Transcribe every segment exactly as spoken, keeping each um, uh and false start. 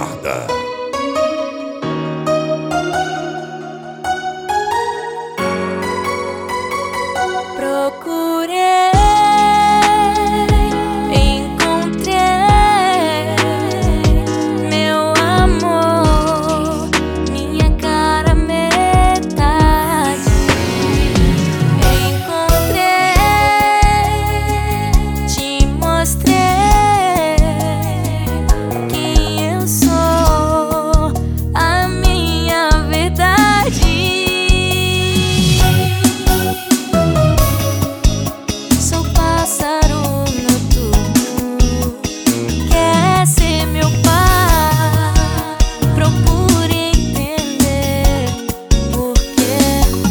Eduarda. Procurei, encontrei meu amor, minha cara metade. Encontrei, te mostrei quem eu sou, a minha verdade. Sou pássaro noturno, quer ser meu par. Procure entender porque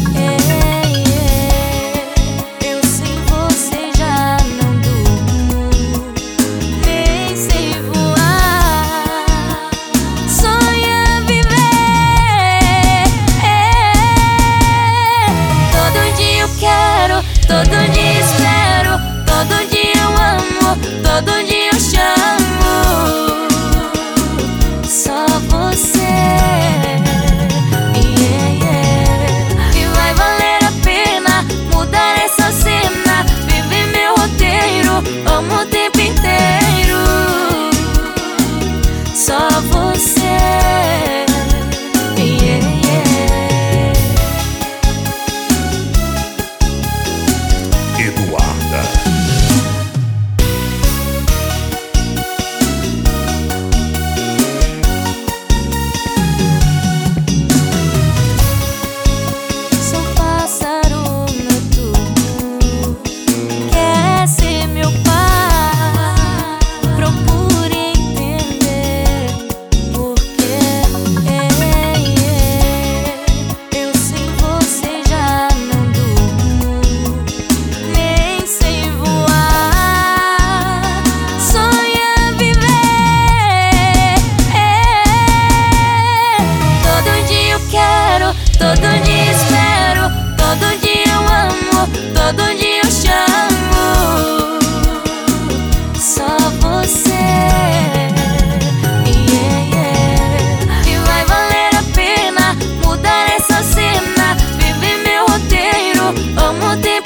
eu sem você já não durmo, nem sei voar. Sonha viver, todo dia eu quero, todo dia espero, todo dia eu amo, todo dia eu chamo. Só você, yeah, yeah. E vai valer a pena mudar essa cena, viver meu roteiro, amo o tempo inteiro. Só você, yeah, yeah. Eduarda. Sou pássaro noturno, quer ser meu par. Procure entender porque eu sem você já não durmo, nem sei voar. Sonha viver, todo dia eu quero, todo dia espero, todo dia eu amo, todo dia eu chamo. Só você, yeah, yeah. E vai valer a pena mudar essa cena, viver meu roteiro, amo ter